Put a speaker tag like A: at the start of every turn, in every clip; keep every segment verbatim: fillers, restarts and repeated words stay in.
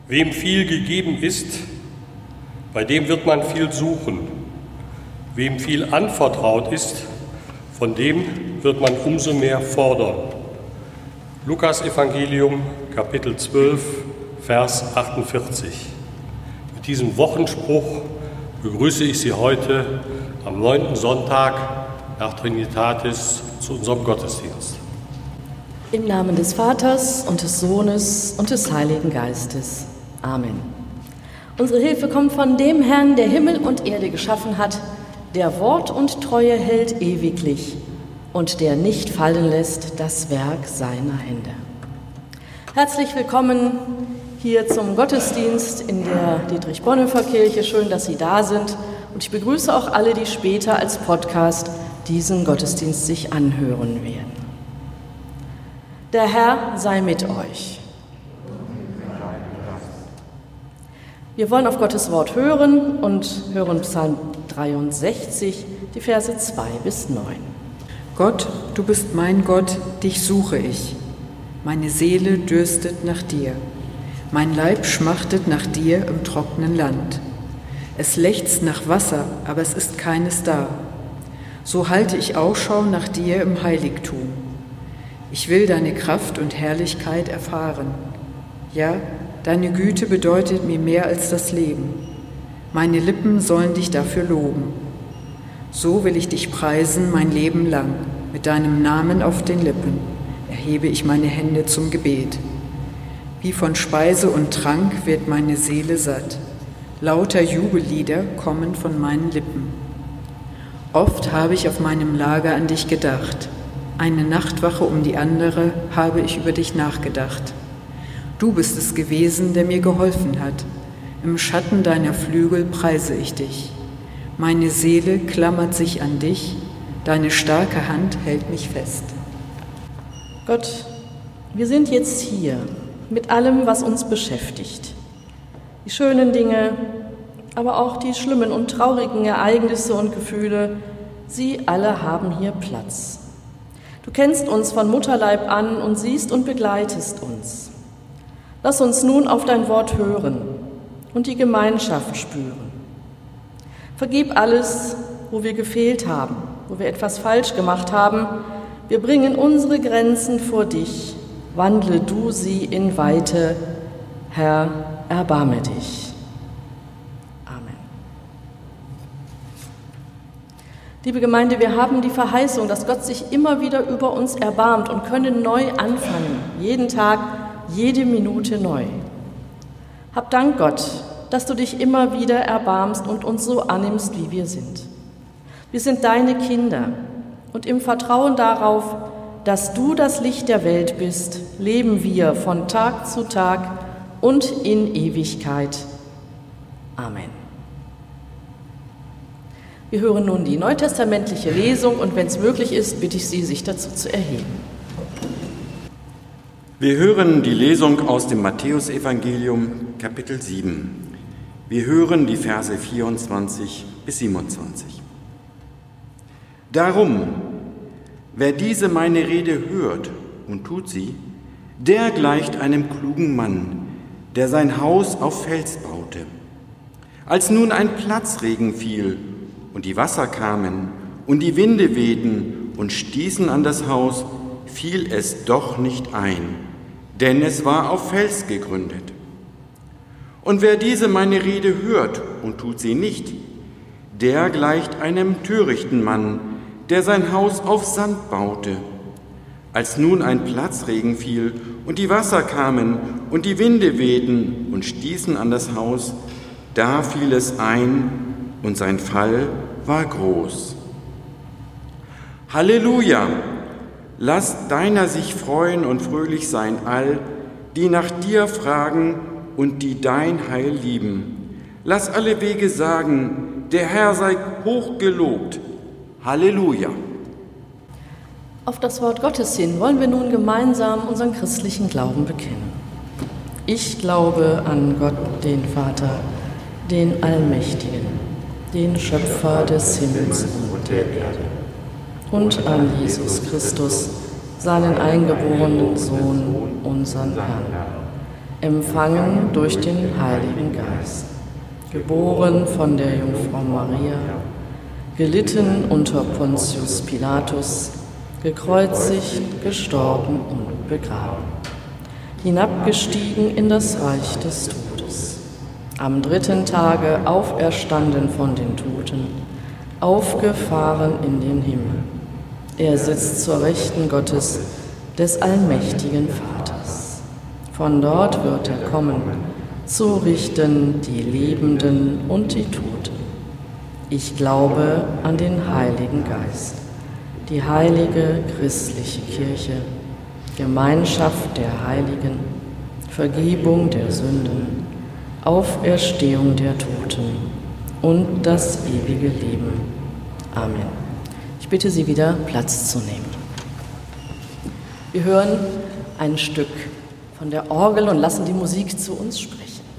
A: Wem viel gegeben ist, bei dem wird man viel suchen. Wem viel anvertraut ist, von dem wird man umso mehr fordern. Lukas Evangelium, Kapitel zwölf, Vers achtundvierzig. Mit diesem Wochenspruch begrüße ich Sie heute am neunten Sonntag nach Trinitatis zu unserem Gottesdienst.
B: Im Namen des Vaters und des Sohnes und des Heiligen Geistes. Amen. Unsere Hilfe kommt von dem Herrn, der Himmel und Erde geschaffen hat, der Wort und Treue hält ewiglich und der nicht fallen lässt das Werk seiner Hände. Herzlich willkommen hier zum Gottesdienst in der Dietrich-Bonhoeffer-Kirche. Schön, dass Sie da sind. Und ich begrüße auch alle, die später als Podcast diesen Gottesdienst sich anhören werden. Der Herr sei mit euch. Wir wollen auf Gottes Wort hören und hören Psalm dreiundsechzig, die Verse zwei bis neun.
C: Gott, du bist mein Gott, dich suche ich. Meine Seele dürstet nach dir. Mein Leib schmachtet nach dir im trockenen Land. Es lechzt nach Wasser, aber es ist keines da. So halte ich Ausschau nach dir im Heiligtum. Ich will deine Kraft und Herrlichkeit erfahren. Ja, deine Güte bedeutet mir mehr als das Leben. Meine Lippen sollen dich dafür loben. So will ich dich preisen mein Leben lang. Mit deinem Namen auf den Lippen erhebe ich meine Hände zum Gebet. Wie von Speise und Trank wird meine Seele satt. Lauter Jubellieder kommen von meinen Lippen. Oft habe ich auf meinem Lager an dich gedacht. Eine Nachtwache um die andere habe ich über dich nachgedacht. Du bist es gewesen, der mir geholfen hat. Im Schatten deiner Flügel preise ich dich. Meine Seele klammert sich an dich, deine starke Hand hält mich fest.
B: Gott, wir sind jetzt hier mit allem, was uns beschäftigt. Die schönen Dinge, aber auch die schlimmen und traurigen Ereignisse und Gefühle, sie alle haben hier Platz. Du kennst uns von Mutterleib an und siehst und begleitest uns. Lass uns nun auf dein Wort hören und die Gemeinschaft spüren. Vergib alles, wo wir gefehlt haben, wo wir etwas falsch gemacht haben. Wir bringen unsere Grenzen vor dich. Wandle du sie in Weite. Herr, erbarme dich. Amen. Liebe Gemeinde, wir haben die Verheißung, dass Gott sich immer wieder über uns erbarmt und können neu anfangen. Jeden Tag, jede Minute neu. Hab Dank, Gott, dass du dich immer wieder erbarmst und uns so annimmst, wie wir sind. Wir sind deine Kinder und im Vertrauen darauf, dass du das Licht der Welt bist, leben wir von Tag zu Tag und in Ewigkeit. Amen. Wir hören nun die neutestamentliche Lesung und wenn es möglich ist, bitte ich Sie, sich dazu zu erheben.
D: Wir hören die Lesung aus dem Matthäusevangelium, Kapitel sieben. Wir hören die Verse vierundzwanzig bis siebenundzwanzig. Darum, wer diese meine Rede hört und tut sie, der gleicht einem klugen Mann, der sein Haus auf Fels baute. Als nun ein Platzregen fiel und die Wasser kamen und die Winde wehten und stießen an das Haus, fiel es doch nicht ein, denn es war auf Fels gegründet. Und wer diese meine Rede hört und tut sie nicht, der gleicht einem törichten Mann, der sein Haus auf Sand baute. Als nun ein Platzregen fiel und die Wasser kamen und die Winde wehten und stießen an das Haus, da fiel es ein und sein Fall war groß. Halleluja! Lass deiner sich freuen und fröhlich sein all, die nach dir fragen und die dein Heil lieben. Lass alle Wege sagen, der Herr sei hochgelobt. Halleluja!
B: Auf das Wort Gottes hin wollen wir nun gemeinsam unseren christlichen Glauben bekennen. Ich glaube an Gott, den Vater, den Allmächtigen, den Schöpfer des Himmels und der Erde, und an Jesus Christus, seinen eingeborenen Sohn, unseren Herrn. empfangen durch den Heiligen Geist, geboren von der Jungfrau Maria, gelitten unter Pontius Pilatus, gekreuzigt, gestorben und begraben, hinabgestiegen in das Reich des Todes, am dritten Tage auferstanden von den Toten, aufgefahren in den Himmel. Er sitzt zur Rechten Gottes, des allmächtigen Vaters. Von dort wird er kommen, zu richten die Lebenden und die Toten. Ich glaube an den Heiligen Geist, die heilige christliche Kirche, Gemeinschaft der Heiligen, Vergebung der Sünden, Auferstehung der Toten und das ewige Leben. Amen. Ich bitte Sie wieder, Platz zu nehmen. Wir hören ein Stück von der Orgel und lassen die Musik zu uns sprechen.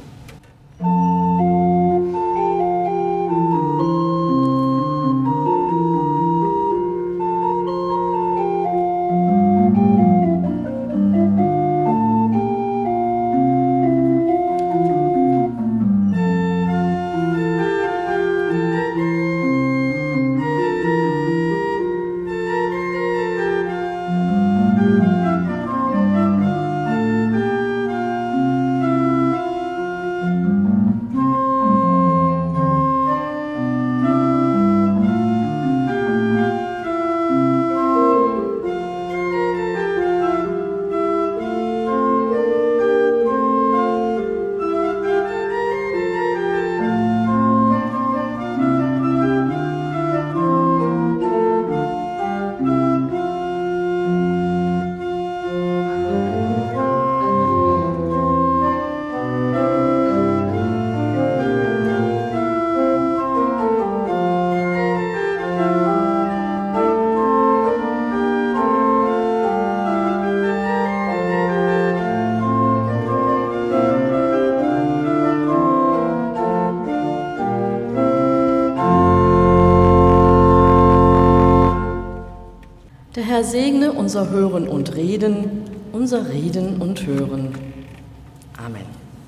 B: Der Herr segne unser Hören und Reden, unser Reden und Hören. Amen.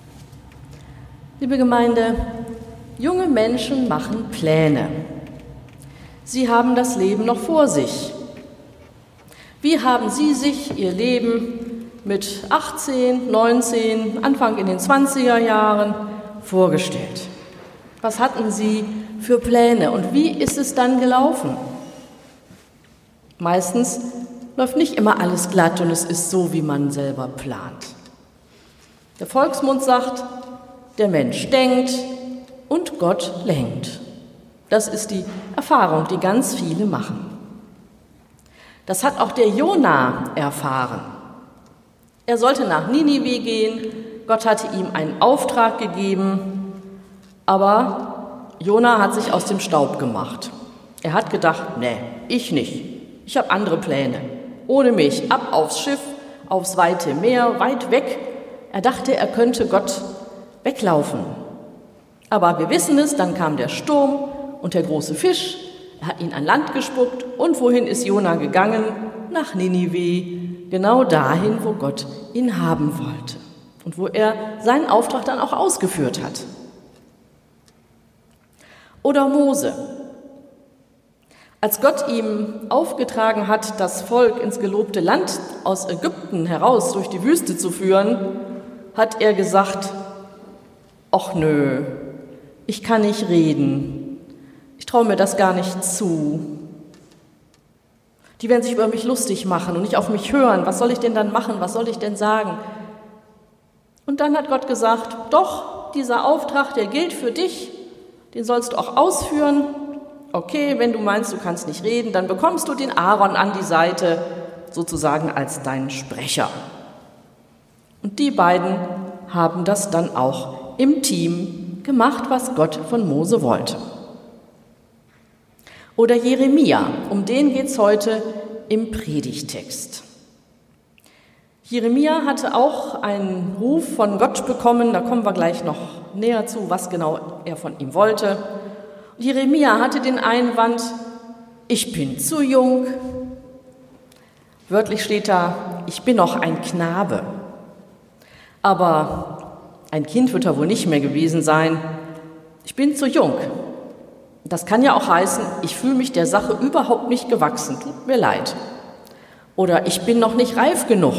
B: Liebe Gemeinde, junge Menschen machen Pläne. Sie haben das Leben noch vor sich. Wie haben Sie sich Ihr Leben mit achtzehn, neunzehn, Anfang in den zwanziger Jahren vorgestellt? Was hatten Sie für Pläne und wie ist es dann gelaufen? Meistens läuft nicht immer alles glatt und es ist so, wie man selber plant. Der Volksmund sagt, der Mensch denkt und Gott lenkt. Das ist die Erfahrung, die ganz viele machen. Das hat auch der Jona erfahren. Er sollte nach Ninive gehen, Gott hatte ihm einen Auftrag gegeben, aber Jona hat sich aus dem Staub gemacht. Er hat gedacht, nee, ich nicht. Ich habe andere Pläne. Ohne mich, ab aufs Schiff, aufs weite Meer, weit weg. Er dachte, er könnte Gott weglaufen. Aber wir wissen es, dann kam der Sturm und der große Fisch. Er hat ihn an Land gespuckt. Und wohin ist Jona gegangen? Nach Ninive, genau dahin, wo Gott ihn haben wollte. Und wo er seinen Auftrag dann auch ausgeführt hat. Oder Mose. Als Gott ihm aufgetragen hat, das Volk ins gelobte Land aus Ägypten heraus durch die Wüste zu führen, hat er gesagt, ach nö, ich kann nicht reden, ich traue mir das gar nicht zu. Die werden sich über mich lustig machen und nicht auf mich hören, was soll ich denn dann machen, was soll ich denn sagen? Und dann hat Gott gesagt, doch, dieser Auftrag, der gilt für dich, den sollst du auch ausführen. Okay, wenn du meinst, du kannst nicht reden, dann bekommst du den Aaron an die Seite, sozusagen als deinen Sprecher. Und die beiden haben das dann auch im Team gemacht, was Gott von Mose wollte. Oder Jeremia, um den geht es heute im Predigtext. Jeremia hatte auch einen Ruf von Gott bekommen, da kommen wir gleich noch näher zu, was genau er von ihm wollte. Jeremia hatte den Einwand, ich bin zu jung. Wörtlich steht da, ich bin noch ein Knabe. Aber ein Kind wird er wohl nicht mehr gewesen sein. Ich bin zu jung. Das kann ja auch heißen, ich fühle mich der Sache überhaupt nicht gewachsen, tut mir leid. Oder ich bin noch nicht reif genug.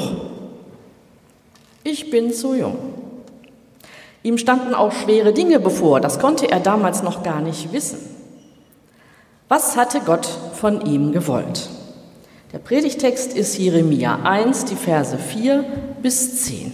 B: Ich bin zu jung. Ihm standen auch schwere Dinge bevor, das konnte er damals noch gar nicht wissen. Was hatte Gott von ihm gewollt? Der Predigtext ist Jeremia eins, die Verse vier bis zehn.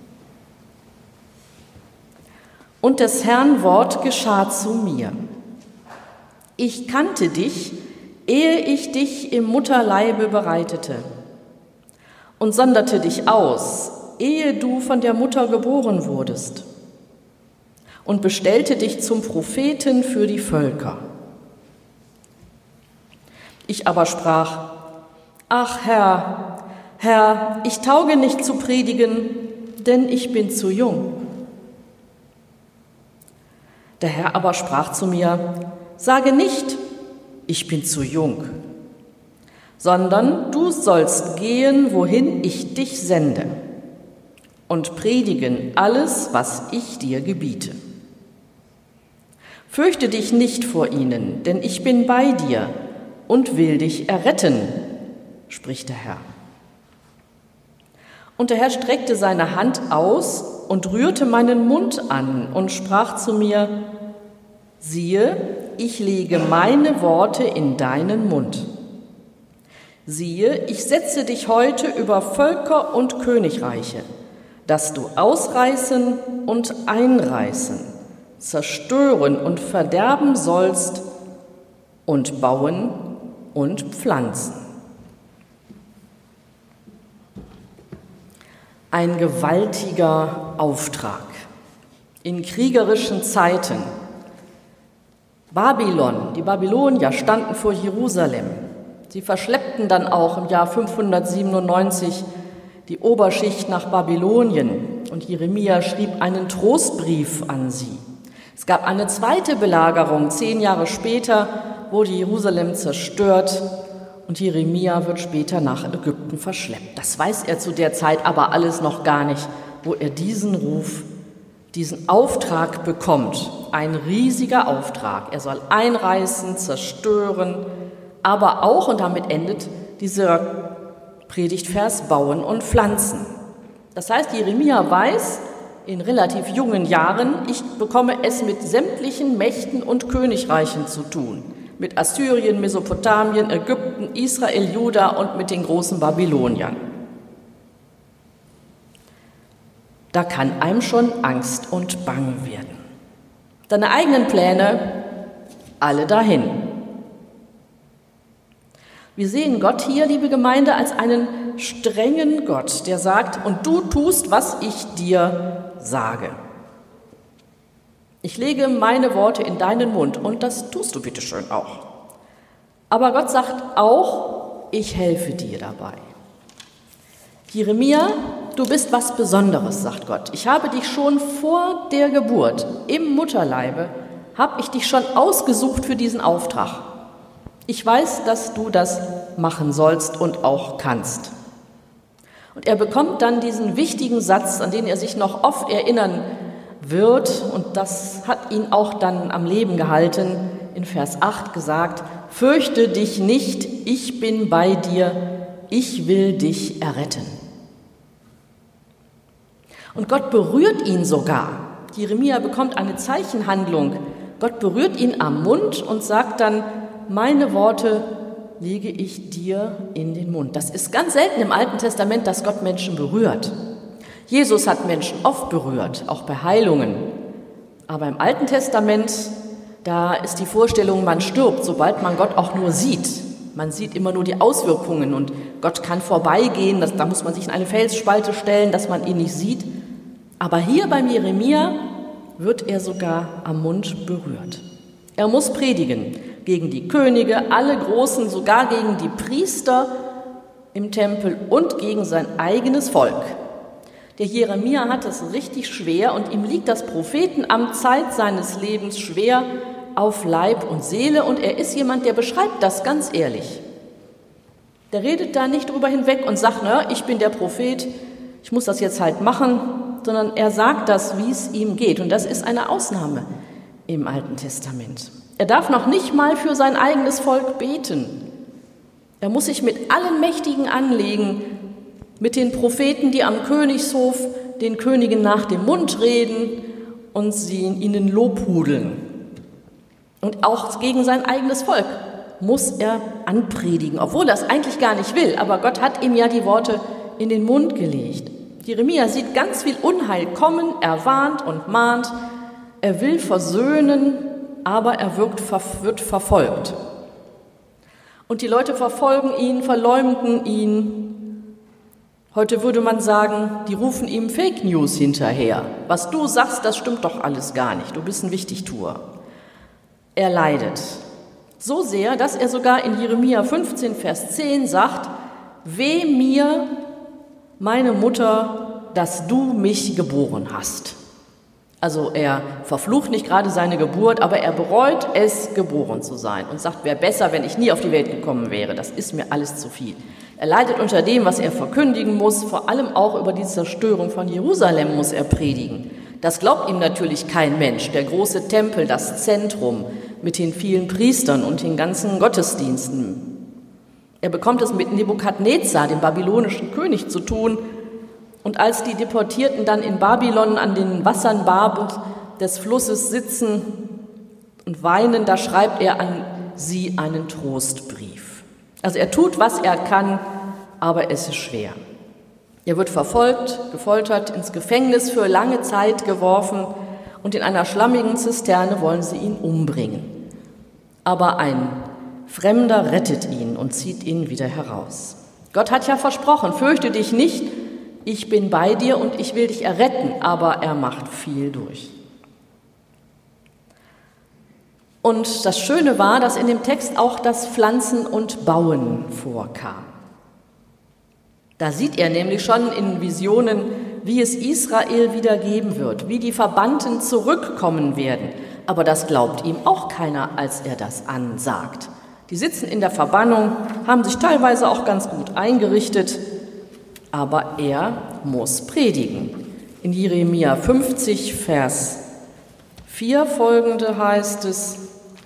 B: Und des Herrn Wort geschah zu mir. Ich kannte dich, ehe ich dich im Mutterleibe bereitete, und sonderte dich aus, ehe du von der Mutter geboren wurdest, und bestellte dich zum Propheten für die Völker. Ich aber sprach, ach Herr, Herr, ich tauge nicht zu predigen, denn ich bin zu jung. Der Herr aber sprach zu mir, sage nicht, ich bin zu jung, sondern du sollst gehen, wohin ich dich sende, und predigen alles, was ich dir gebiete. Fürchte dich nicht vor ihnen, denn ich bin bei dir und will dich erretten, spricht der Herr. Und der Herr streckte seine Hand aus und rührte meinen Mund an und sprach zu mir, siehe, ich lege meine Worte in deinen Mund. Siehe, ich setze dich heute über Völker und Königreiche, dass du ausreißen und einreißen, zerstören und verderben sollst und bauen und pflanzen. Ein gewaltiger Auftrag in kriegerischen Zeiten. Babylon, die Babylonier standen vor Jerusalem. Sie verschleppten dann auch im Jahr fünfhundertsiebenundneunzig die Oberschicht nach Babylonien und Jeremia schrieb einen Trostbrief an sie. Es gab eine zweite Belagerung, zehn Jahre später wurde Jerusalem zerstört und Jeremia wird später nach Ägypten verschleppt. Das weiß er zu der Zeit aber alles noch gar nicht, wo er diesen Ruf, diesen Auftrag bekommt. Ein riesiger Auftrag. Er soll einreißen, zerstören, aber auch, und damit endet dieser Predigtvers, bauen und pflanzen. Das heißt, Jeremia weiß in relativ jungen Jahren, ich bekomme es mit sämtlichen Mächten und Königreichen zu tun. Mit Assyrien, Mesopotamien, Ägypten, Israel, Juda und mit den großen Babyloniern. Da kann einem schon Angst und Bang werden. Deine eigenen Pläne, alle dahin. Wir sehen Gott hier, liebe Gemeinde, als einen strengen Gott, der sagt, und du tust, was ich dir sage. Ich lege meine Worte in deinen Mund und das tust du bitteschön auch. Aber Gott sagt auch, ich helfe dir dabei. Jeremia, du bist was Besonderes, sagt Gott. Ich habe dich schon vor der Geburt im Mutterleibe, habe ich dich schon ausgesucht für diesen Auftrag. Ich weiß, dass du das machen sollst und auch kannst. Und er bekommt dann diesen wichtigen Satz, an den er sich noch oft erinnern wird, und das hat ihn auch dann am Leben gehalten, in Vers acht gesagt, fürchte dich nicht, ich bin bei dir, ich will dich erretten. Und Gott berührt ihn sogar. Jeremia bekommt eine Zeichenhandlung. Gott berührt ihn am Mund und sagt dann, meine Worte lege ich dir in den Mund. Das ist ganz selten im Alten Testament, dass Gott Menschen berührt. Jesus hat Menschen oft berührt, auch bei Heilungen. Aber im Alten Testament, da ist die Vorstellung, man stirbt, sobald man Gott auch nur sieht. Man sieht immer nur die Auswirkungen und Gott kann vorbeigehen, das, da muss man sich in eine Felsspalte stellen, dass man ihn nicht sieht. Aber hier beim Jeremia wird er sogar am Mund berührt. Er muss predigen gegen die Könige, alle Großen, sogar gegen die Priester im Tempel und gegen sein eigenes Volk. Der Jeremia hat es richtig schwer und ihm liegt das Prophetenamt Zeit seines Lebens schwer auf Leib und Seele und er ist jemand, der beschreibt das ganz ehrlich. Der redet da nicht drüber hinweg und sagt, na, ich bin der Prophet, ich muss das jetzt halt machen, sondern er sagt das, wie es ihm geht. Und das ist eine Ausnahme im Alten Testament. Er darf noch nicht mal für sein eigenes Volk beten. Er muss sich mit allen Mächtigen anlegen, mit den Propheten, die am Königshof den Königen nach dem Mund reden und sie ihnen lobhudeln. Und auch gegen sein eigenes Volk muss er anpredigen, obwohl er es eigentlich gar nicht will. Aber Gott hat ihm ja die Worte in den Mund gelegt. Jeremia sieht ganz viel Unheil kommen, er warnt und mahnt, er will versöhnen, aber er wird, wird verfolgt. Und die Leute verfolgen ihn, verleumden ihn. Heute würde man sagen, die rufen ihm Fake News hinterher. Was du sagst, das stimmt doch alles gar nicht, du bist ein Wichtigtuer. Er leidet so sehr, dass er sogar in Jeremia fünfzehn, Vers zehn sagt, weh mir, meine Mutter, dass du mich geboren hast. Also er verflucht nicht gerade seine Geburt, aber er bereut es, geboren zu sein und sagt, wäre besser, wenn ich nie auf die Welt gekommen wäre. Das ist mir alles zu viel. Er leidet unter dem, was er verkündigen muss, vor allem auch über die Zerstörung von Jerusalem muss er predigen. Das glaubt ihm natürlich kein Mensch. Der große Tempel, das Zentrum mit den vielen Priestern und den ganzen Gottesdiensten. Er bekommt es mit Nebukadnezar, dem babylonischen König, zu tun. Und als die Deportierten dann in Babylon an den Wassern des Flusses sitzen und weinen, da schreibt er an sie einen Trostbrief. Also er tut, was er kann, aber es ist schwer. Er wird verfolgt, gefoltert, ins Gefängnis für lange Zeit geworfen und in einer schlammigen Zisterne wollen sie ihn umbringen. Aber ein Fremder rettet ihn und zieht ihn wieder heraus. Gott hat ja versprochen, fürchte dich nicht, ich bin bei dir und ich will dich erretten, aber er macht viel durch. Und das Schöne war, dass in dem Text auch das Pflanzen und Bauen vorkam. Da sieht er nämlich schon in Visionen, wie es Israel wieder geben wird, wie die Verbannten zurückkommen werden. Aber das glaubt ihm auch keiner, als er das ansagt. Die sitzen in der Verbannung, haben sich teilweise auch ganz gut eingerichtet, aber er muss predigen. In Jeremia fünfzig, Vers vier folgende heißt es,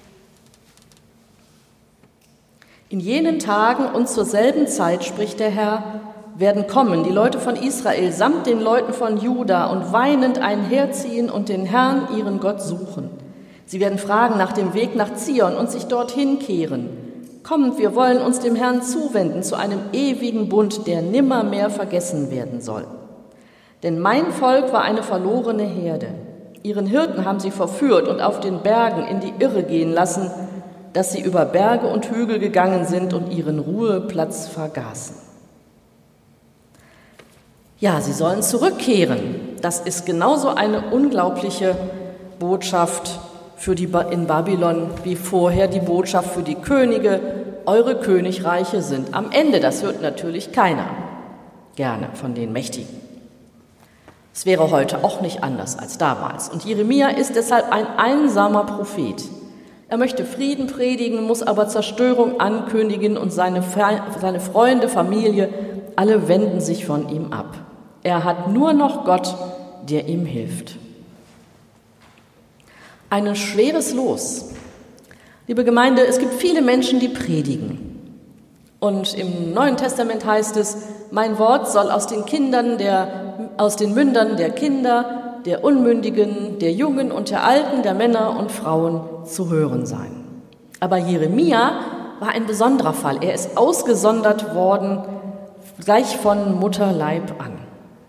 B: in jenen Tagen und zur selben Zeit, spricht der Herr, werden kommen die Leute von Israel samt den Leuten von Juda und weinend einherziehen und den Herrn, ihren Gott, suchen. Sie werden fragen nach dem Weg nach Zion und sich dorthin kehren. Kommt, wir wollen uns dem Herrn zuwenden, zu einem ewigen Bund, der nimmermehr vergessen werden soll. Denn mein Volk war eine verlorene Herde. Ihren Hirten haben sie verführt und auf den Bergen in die Irre gehen lassen, dass sie über Berge und Hügel gegangen sind und ihren Ruheplatz vergaßen. Ja, sie sollen zurückkehren. Das ist genauso eine unglaubliche Botschaft für die ba- in Babylon wie vorher die Botschaft für die Könige. Eure Königreiche sind am Ende. Das hört natürlich keiner gerne von den Mächtigen. Es wäre heute auch nicht anders als damals. Und Jeremia ist deshalb ein einsamer Prophet. Er möchte Frieden predigen, muss aber Zerstörung ankündigen und seine, seine Freunde, Familie, alle wenden sich von ihm ab. Er hat nur noch Gott, der ihm hilft. Ein schweres Los. Liebe Gemeinde, es gibt viele Menschen, die predigen. Und im Neuen Testament heißt es, mein Wort soll aus den Kindern der, aus den Mündern der Kinder, der Unmündigen, der Jungen und der Alten, der Männer und Frauen zu hören sein. Aber Jeremia war ein besonderer Fall. Er ist ausgesondert worden, gleich von Mutterleib an.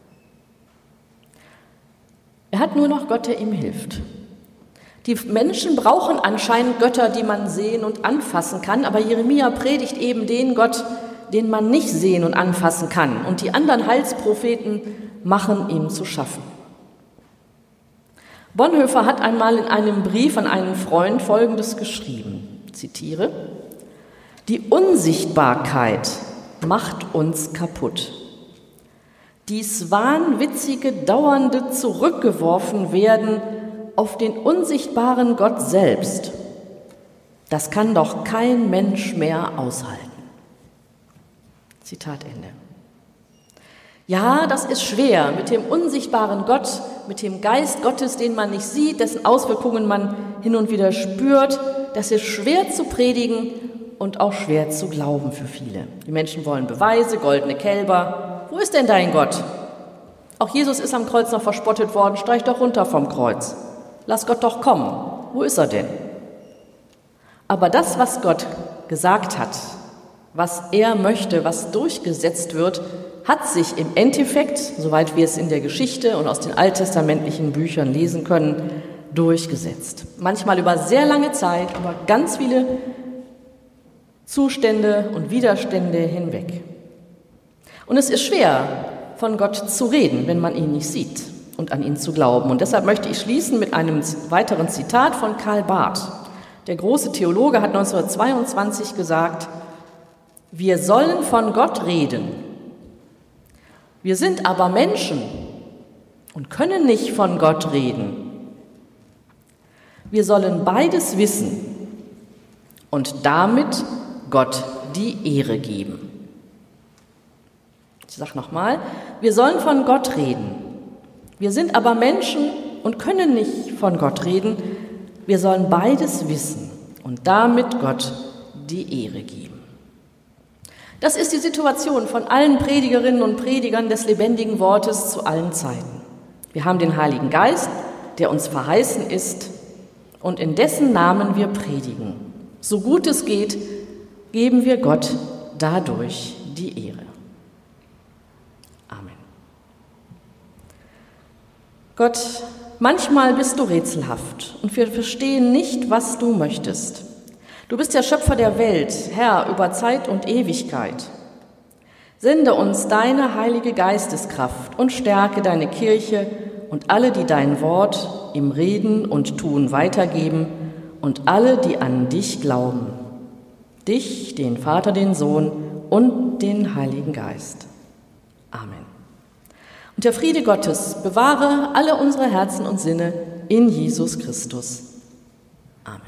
B: Er hat nur noch Gott, der ihm hilft. Die Menschen brauchen anscheinend Götter, die man sehen und anfassen kann, aber Jeremia predigt eben den Gott, den man nicht sehen und anfassen kann. Und die anderen Heilspropheten machen ihm zu schaffen. Bonhoeffer hat einmal in einem Brief an einen Freund Folgendes geschrieben, zitiere, die Unsichtbarkeit macht uns kaputt. Dies wahnwitzige, dauernde Zurückgeworfen werden auf den unsichtbaren Gott selbst, das kann doch kein Mensch mehr aushalten. Zitat Ende. Ja, das ist schwer mit dem unsichtbaren Gott, mit dem Geist Gottes, den man nicht sieht, dessen Auswirkungen man hin und wieder spürt. Das ist schwer zu predigen und auch schwer zu glauben für viele. Die Menschen wollen Beweise, goldene Kälber. Wo ist denn dein Gott? Auch Jesus ist am Kreuz noch verspottet worden. Steig doch runter vom Kreuz. Lass Gott doch kommen. Wo ist er denn? Aber das, was Gott gesagt hat, was er möchte, was durchgesetzt wird, hat sich im Endeffekt, soweit wir es in der Geschichte und aus den alttestamentlichen Büchern lesen können, durchgesetzt. Manchmal über sehr lange Zeit, über ganz viele Zustände und Widerstände hinweg. Und es ist schwer, von Gott zu reden, wenn man ihn nicht sieht und an ihn zu glauben. Und deshalb möchte ich schließen mit einem weiteren Zitat von Karl Barth. Der große Theologe hat neunzehnhundertzweiundzwanzig gesagt: Wir sollen von Gott reden. Wir sind aber Menschen und können nicht von Gott reden. Wir sollen beides wissen und damit Gott die Ehre geben. Ich sage nochmal, wir sollen von Gott reden. Wir sind aber Menschen und können nicht von Gott reden. Wir sollen beides wissen und damit Gott die Ehre geben. Das ist die Situation von allen Predigerinnen und Predigern des lebendigen Wortes zu allen Zeiten. Wir haben den Heiligen Geist, der uns verheißen ist und in dessen Namen wir predigen. So gut es geht, geben wir Gott dadurch die Ehre. Amen. Gott, manchmal bist du rätselhaft und wir verstehen nicht, was du möchtest. Du bist der Schöpfer der Welt, Herr über Zeit und Ewigkeit. Sende uns deine heilige Geisteskraft und stärke deine Kirche und alle, die dein Wort im Reden und Tun weitergeben und alle, die an dich glauben. Dich, den Vater, den Sohn und den Heiligen Geist. Amen. Und der Friede Gottes bewahre alle unsere Herzen und Sinne in Jesus Christus. Amen.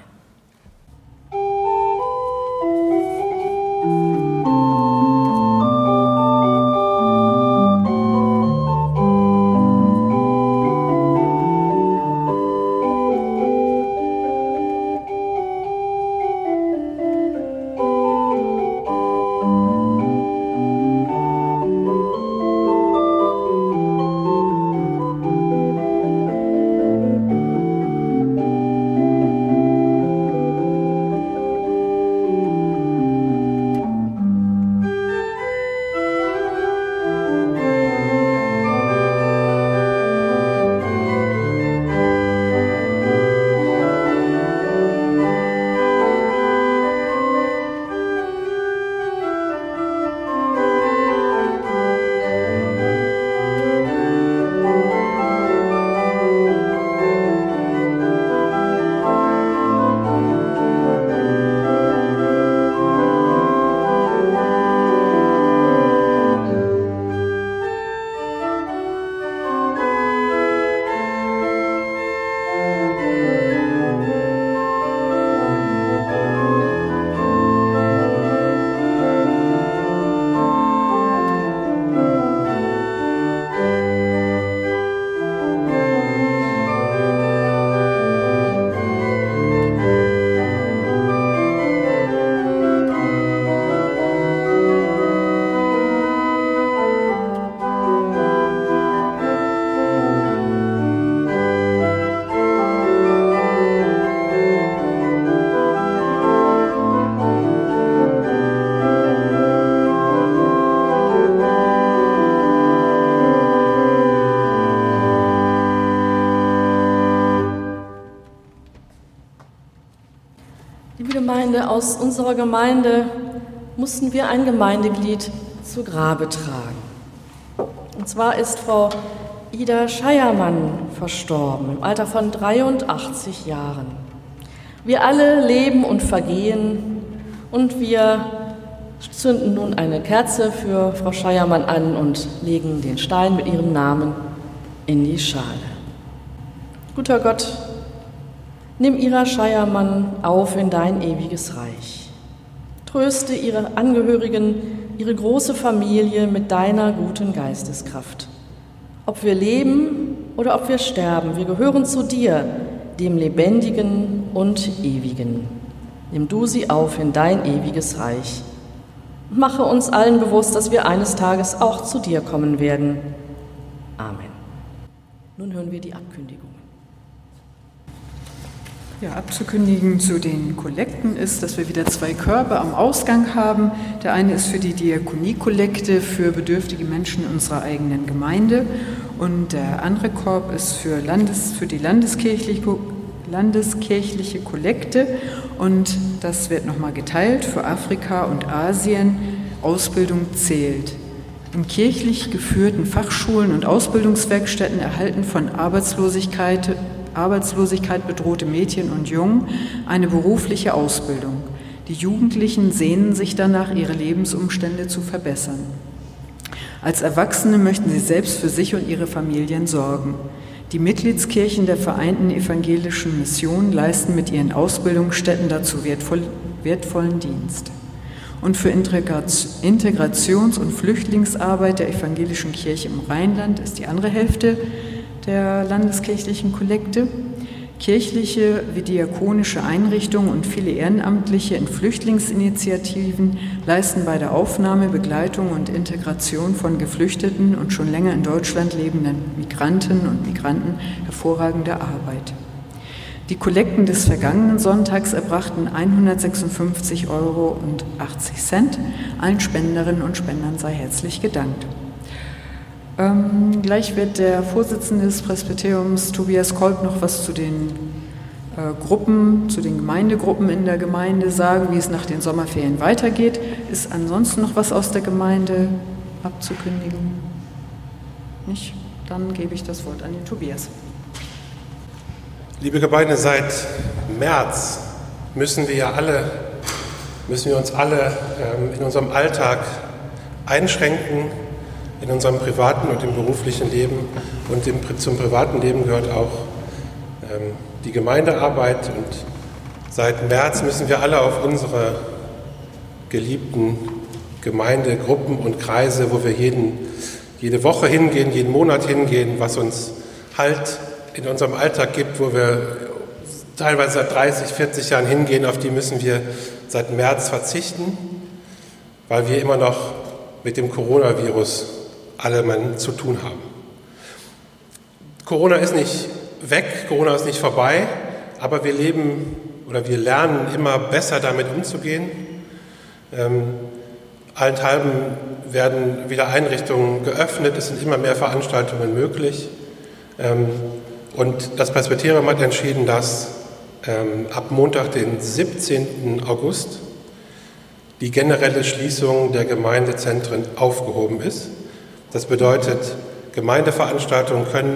B: Gemeinde, aus unserer Gemeinde mussten wir ein Gemeindeglied zu Grabe tragen. Und zwar ist Frau Ida Scheiermann verstorben, im Alter von dreiundachtzig Jahren. Wir alle leben und vergehen und wir zünden nun eine Kerze für Frau Scheiermann an und legen den Stein mit ihrem Namen in die Schale. Guter Gott, nimm Ida Scheiermann auf in dein ewiges Reich. Tröste ihre Angehörigen, ihre große Familie mit deiner guten Geisteskraft. Ob wir leben oder ob wir sterben, wir gehören zu dir, dem Lebendigen und Ewigen. Nimm du sie auf in dein ewiges Reich. Und mache uns allen bewusst, dass wir eines Tages auch zu dir kommen werden. Amen. Nun hören wir die Abkündigung.
C: Ja, abzukündigen zu den Kollekten ist, dass wir wieder zwei Körbe am Ausgang haben. Der eine ist für die Diakonie-Kollekte für bedürftige Menschen unserer eigenen Gemeinde und der andere Korb ist für, Landes, für die landeskirchliche, landeskirchliche Kollekte und das wird nochmal geteilt für Afrika und Asien. Ausbildung zählt. In kirchlich geführten Fachschulen und Ausbildungswerkstätten erhalten von Arbeitslosigkeit Arbeitslosigkeit bedrohte Mädchen und Jungen eine berufliche Ausbildung. Die Jugendlichen sehnen sich danach, ihre Lebensumstände zu verbessern. Als Erwachsene möchten sie selbst für sich und ihre Familien sorgen. Die Mitgliedskirchen der Vereinten Evangelischen Mission leisten mit ihren Ausbildungsstätten dazu wertvoll, wertvollen Dienst. Und für Integrations- und Flüchtlingsarbeit der Evangelischen Kirche im Rheinland ist die andere Hälfte der landeskirchlichen Kollekte. Kirchliche wie diakonische Einrichtungen und viele Ehrenamtliche in Flüchtlingsinitiativen leisten bei der Aufnahme, Begleitung und Integration von geflüchteten und schon länger in Deutschland lebenden Migrantinnen und Migranten hervorragende Arbeit. Die Kollekten des vergangenen Sonntags erbrachten hundertsechsundfünfzig Euro und achtzig Cent. Allen Spenderinnen und Spendern sei herzlich gedankt. Ähm, gleich wird der Vorsitzende des Presbyteriums, Tobias Kolb, noch was zu den äh, Gruppen, zu den Gemeindegruppen in der Gemeinde sagen, wie es nach den Sommerferien weitergeht. Ist ansonsten noch was aus der Gemeinde abzukündigen? Nicht? Dann gebe ich das Wort an den Tobias.
E: Liebe Gemeinde, seit März müssen wir ja alle, müssen wir uns alle ähm, in unserem Alltag einschränken, in unserem privaten und im beruflichen Leben. Und im, zum privaten Leben gehört auch ähm, die Gemeindearbeit. Und seit März müssen wir alle auf unsere geliebten Gemeindegruppen und Kreise, wo wir jeden, jede Woche hingehen, jeden Monat hingehen, was uns Halt in unserem Alltag gibt, wo wir teilweise seit dreißig, vierzig Jahren hingehen, auf die müssen wir seit März verzichten, weil wir immer noch mit dem Coronavirus alle Mann zu tun haben. Corona ist nicht weg, Corona ist nicht vorbei, aber wir leben oder wir lernen immer besser damit umzugehen. Ähm, allenthalben werden wieder Einrichtungen geöffnet, es sind immer mehr Veranstaltungen möglich. Ähm, und das Presbyterium hat entschieden, dass ähm, ab Montag, den siebzehnten August, die generelle Schließung der Gemeindezentren aufgehoben ist. Das bedeutet, Gemeindeveranstaltungen können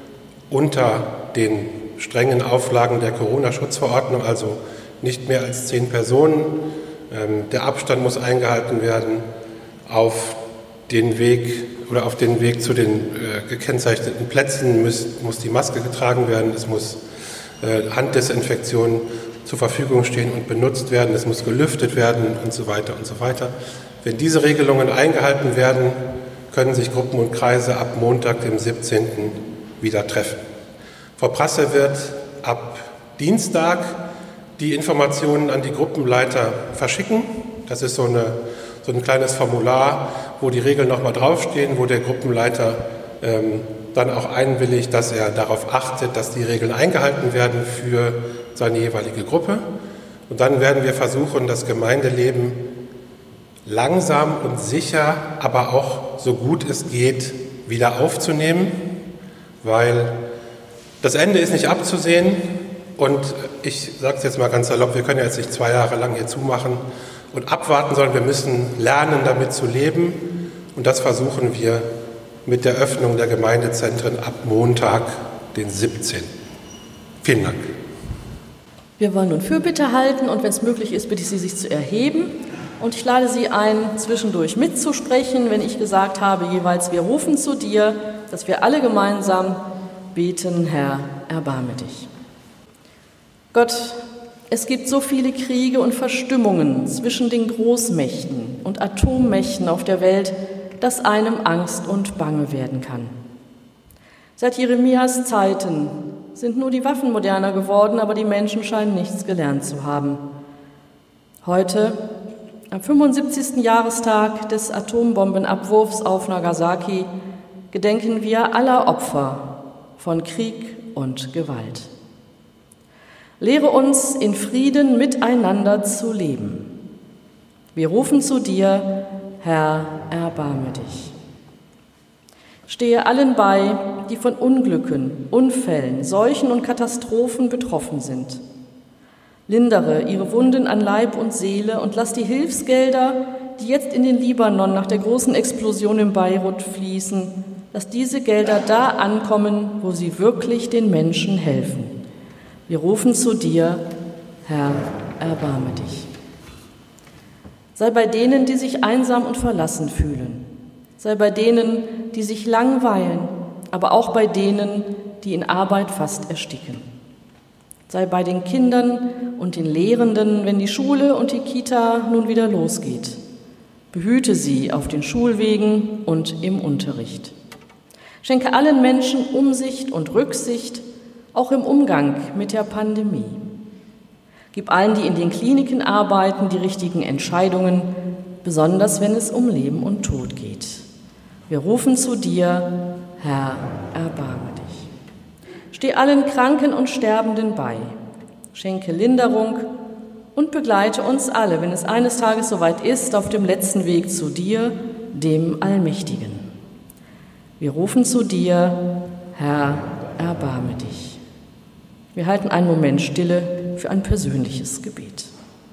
E: unter den strengen Auflagen der Corona-Schutzverordnung, also nicht mehr als zehn Personen, ähm, der Abstand muss eingehalten werden, auf den Weg oder auf den Weg zu den äh, gekennzeichneten Plätzen muss, muss die Maske getragen werden, es muss äh, Handdesinfektion zur Verfügung stehen und benutzt werden, es muss gelüftet werden und so weiter und so weiter. Wenn diese Regelungen eingehalten werden, können sich Gruppen und Kreise ab Montag, dem siebzehnten wieder treffen. Frau Prasse wird ab Dienstag die Informationen an die Gruppenleiter verschicken. Das ist so, eine, so ein kleines Formular, wo die Regeln nochmal draufstehen, wo der Gruppenleiter ähm, dann auch einwilligt, dass er darauf achtet, dass die Regeln eingehalten werden für seine jeweilige Gruppe. Und dann werden wir versuchen, das Gemeindeleben langsam und sicher, aber auch so gut es geht, wieder aufzunehmen, weil das Ende ist nicht abzusehen und ich sage es jetzt mal ganz salopp, wir können ja jetzt nicht zwei Jahre lang hier zumachen und abwarten, sondern wir müssen lernen, damit zu leben und das versuchen wir mit der Öffnung der Gemeindezentren ab Montag, den siebzehnten Vielen Dank.
B: Wir wollen nun Fürbitte halten und wenn es möglich ist, bitte ich Sie, sich zu erheben. Und ich lade Sie ein, zwischendurch mitzusprechen, wenn ich gesagt habe, jeweils, wir rufen zu dir, dass wir alle gemeinsam beten, Herr, erbarme dich. Gott, Es gibt so viele Kriege und Verstimmungen zwischen den Großmächten und Atommächten auf der Welt, dass einem Angst und Bange werden kann. Seit Jeremias Zeiten sind nur die Waffen moderner geworden, aber die Menschen scheinen nichts gelernt zu haben. Heute, am fünfundsiebzigsten Jahrestag des Atombombenabwurfs auf Nagasaki, gedenken wir aller Opfer von Krieg und Gewalt. Lehre uns, in Frieden miteinander zu leben. Wir rufen zu dir, Herr, erbarme dich. Stehe allen bei, die von Unglücken, Unfällen, Seuchen und Katastrophen betroffen sind. Lindere ihre Wunden an Leib und Seele und lass die Hilfsgelder, die jetzt in den Libanon nach der großen Explosion in Beirut fließen, lass diese Gelder da ankommen, wo sie wirklich den Menschen helfen. Wir rufen zu dir, Herr, erbarme dich. Sei bei denen, die sich einsam und verlassen fühlen. Sei bei denen, die sich langweilen, aber auch bei denen, die in Arbeit fast ersticken. Sei bei den Kindern und den Lehrenden, wenn die Schule und die Kita nun wieder losgeht. Behüte sie auf den Schulwegen und im Unterricht. Schenke allen Menschen Umsicht und Rücksicht, auch im Umgang mit der Pandemie. Gib allen, die in den Kliniken arbeiten, die richtigen Entscheidungen, besonders wenn es um Leben und Tod geht. Wir rufen zu dir, Herr, erbarme dich. Steh allen Kranken und Sterbenden bei, schenke Linderung und begleite uns alle, wenn es eines Tages soweit ist, auf dem letzten Weg zu dir, dem Allmächtigen. Wir rufen zu dir, Herr, erbarme dich. Wir halten einen Moment Stille für ein persönliches Gebet.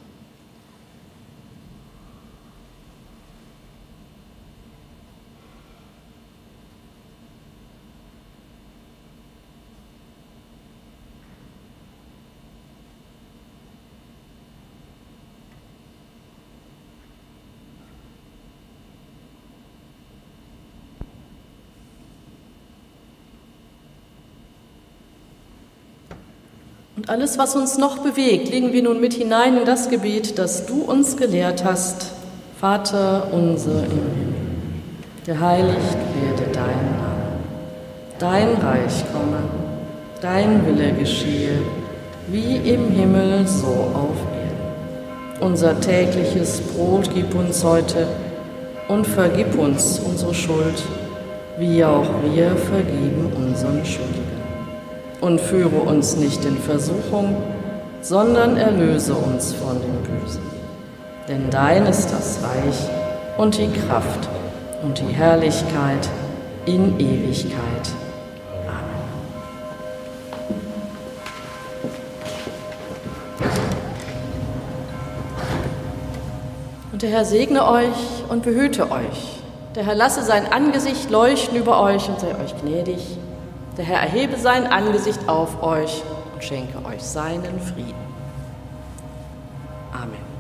B: Und alles, was uns noch bewegt, legen wir nun mit hinein in das Gebet, das du uns gelehrt hast. Vater unser im Himmel, geheiligt werde dein Name. Dein Reich komme, dein Wille geschehe, wie im Himmel so auf Erden. Unser tägliches Brot gib uns heute und vergib uns unsere Schuld, wie auch wir vergeben unseren Schuldigen. Und führe uns nicht in Versuchung, sondern erlöse uns von dem Bösen. Denn dein ist das Reich und die Kraft und die Herrlichkeit in Ewigkeit. Amen. Und der Herr segne euch und behüte euch. Der Herr lasse sein Angesicht leuchten über euch und sei euch gnädig. Der Herr erhebe sein Angesicht auf euch und schenke euch seinen Frieden. Amen.